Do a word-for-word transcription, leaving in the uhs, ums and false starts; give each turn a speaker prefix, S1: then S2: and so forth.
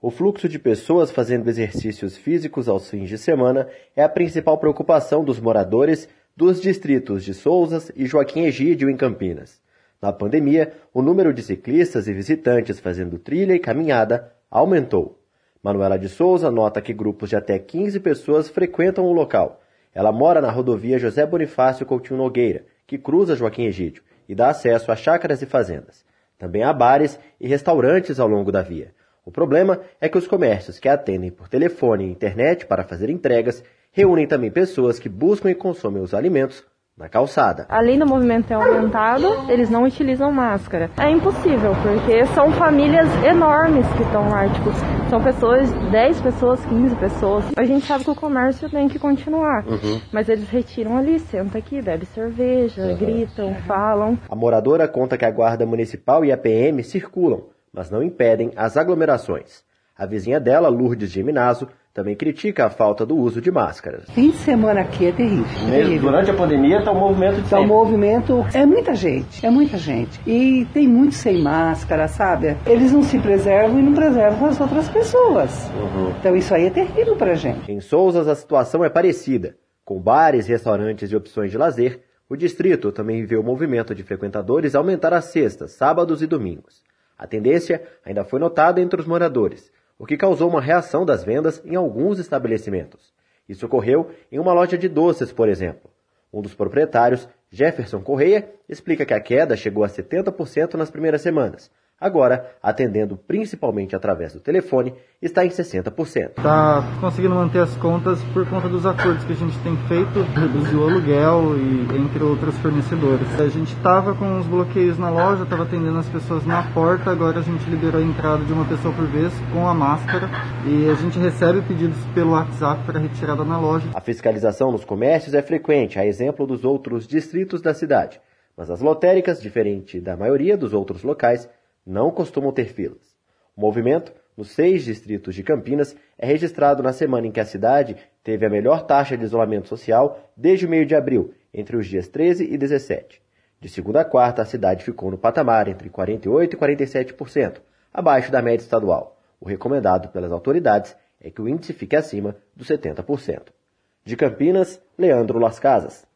S1: O fluxo de pessoas fazendo exercícios físicos aos fins de semana é a principal preocupação dos moradores dos distritos de Sousas e Joaquim Egídio, em Campinas. Na pandemia, o número de ciclistas e visitantes fazendo trilha e caminhada aumentou. Manuela de Souza nota que grupos de até quinze pessoas frequentam o local. Ela mora na rodovia José Bonifácio Coutinho Nogueira, que cruza Joaquim Egídio e dá acesso a chácaras e fazendas. Também há bares e restaurantes ao longo da via. O problema é que os comércios que atendem por telefone e internet para fazer entregas reúnem também pessoas que buscam e consomem os alimentos na calçada.
S2: Além do movimento ter aumentado, eles não utilizam máscara. É impossível, porque são famílias enormes que estão lá, tipo, são pessoas, dez pessoas, quinze pessoas. A gente sabe que o comércio tem que continuar, uhum. mas eles retiram ali, senta aqui, bebe cerveja, uhum. gritam, falam.
S1: A moradora conta que a Guarda Municipal e a P M circulam, mas não impedem as aglomerações. A vizinha dela, Lourdes Geminazo, também critica a falta do uso de máscaras.
S3: Fim de semana aqui é terrível. É terrível.
S1: Durante a pandemia está um movimento de
S3: Está um movimento, é muita gente, é muita gente. E tem muito sem máscara, sabe? Eles não se preservam e não preservam as outras pessoas. Uhum. Então isso aí é terrível pra gente.
S1: Em Sousas a situação é parecida. Com bares, restaurantes e opções de lazer, o distrito também vê o movimento de frequentadores aumentar às sextas, sábados e domingos. A tendência ainda foi notada entre os moradores, o que causou uma reação das vendas em alguns estabelecimentos. Isso ocorreu em uma loja de doces, por exemplo. Um dos proprietários, Jefferson Correia, explica que a queda chegou a setenta por cento nas primeiras semanas. Agora, atendendo principalmente através do telefone, está em sessenta por cento.
S4: Está conseguindo manter as contas por conta dos acordos que a gente tem feito, reduziu o aluguel e entre outros fornecedores. A gente estava com os bloqueios na loja, estava atendendo as pessoas na porta, agora a gente liberou a entrada de uma pessoa por vez com a máscara e a gente recebe pedidos pelo WhatsApp para retirada na loja.
S1: A fiscalização nos comércios é frequente, a exemplo dos outros distritos da cidade, mas as lotéricas, diferente da maioria dos outros locais, não costumam ter filas. O movimento, nos seis distritos de Campinas, é registrado na semana em que a cidade teve a melhor taxa de isolamento social desde o meio de abril, entre os dias treze e dezessete. De segunda a quarta, a cidade ficou no patamar entre quarenta e oito por cento e quarenta e sete por cento, abaixo da média estadual. O recomendado pelas autoridades é que o índice fique acima dos setenta por cento. De Campinas, Leandro Las Casas.